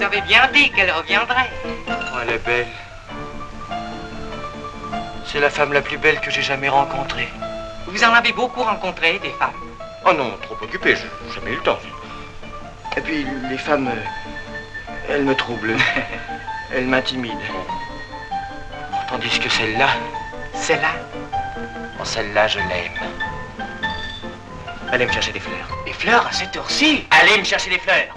avez bien dit qu'elle reviendrait. Oh, elle est belle. C'est la femme la plus belle que j'ai jamais rencontrée. Vous en avez beaucoup rencontré, des femmes? Oh non, trop occupé, j'ai jamais eu le temps. Et puis, les femmes, elles me troublent. Elles m'intimident. Tandis que celle-là... Celle-là? Oh, celle-là, je l'aime. Allez me chercher des fleurs. Des fleurs à cette heure-ci? Allez me chercher des fleurs.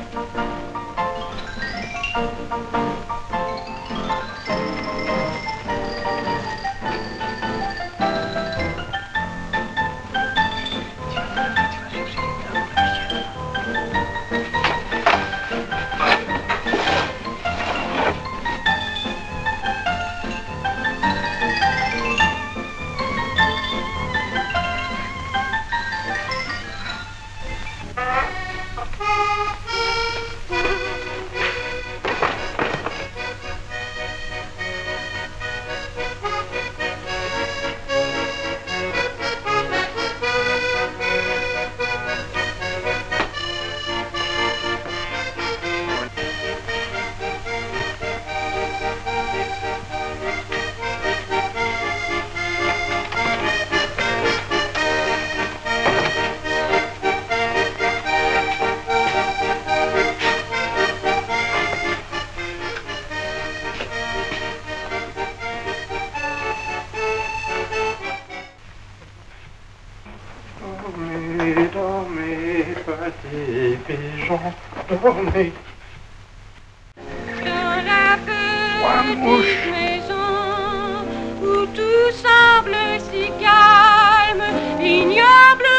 Dormez, petits pigeons, dormez. Dans la petite maison où tout semble si calme, ignoble